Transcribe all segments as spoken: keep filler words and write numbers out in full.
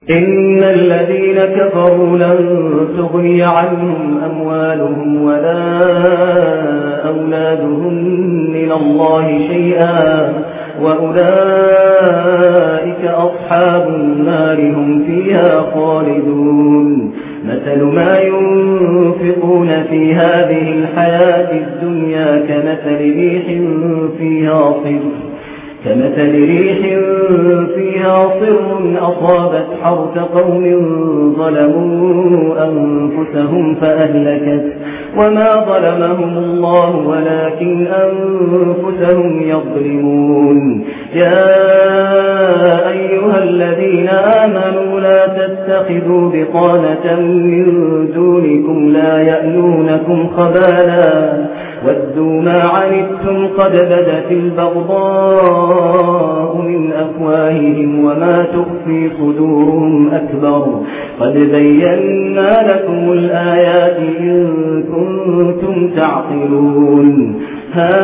إن الذين كفروا لن تغني عنهم أموالهم ولا أولادهم من الله شيئا وأولئك أصحاب النار هم فيها خالدون مثل ما ينفقون في هذه الحياة الدنيا كمثل ريح فيها صر كمثل ريح فيها صر أصابت حرث قوم ظلموا أنفسهم فأهلكت وما ظلمهم الله ولكن أنفسهم يظلمون يا أيها الذين آمنوا لا تتخذوا بطانة من دونكم لا يألونكم خبالا ودوا ما عنتم قد بدت البغضاء من أفواههم وما تخفي صدورهم أكبر قد بينا لكم الآيات إن كنتم تعقلون ها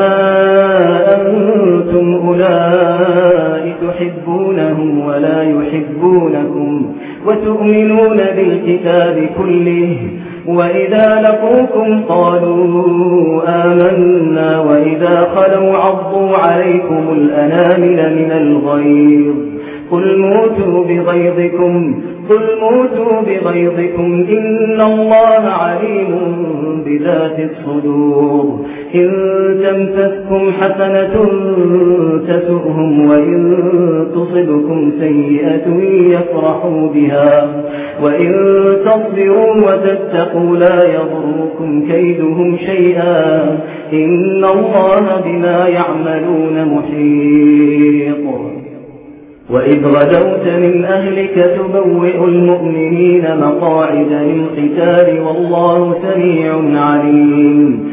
أنتم أولئك تحبونهم ولا يحبونكم وتؤمنون بالكتاب كله وإذا لقوكم قالوا آمنا وإذا خلوا عضوا عليكم الأنامل من الغيظ قل موتوا بغيظكم قل موتوا بغيظكم إن الله عليم بذات الصدور إن تمسسكم حسنة تسؤهم وإن تصبكم سيئة يفرحوا بها وإن تصبروا وتتقوا لا يضركم كيدهم شيئا إن الله بما يعملون محيط وإذ غدوت من أهلك تبوئ المؤمنين مقاعد للقتال والله سميع عليم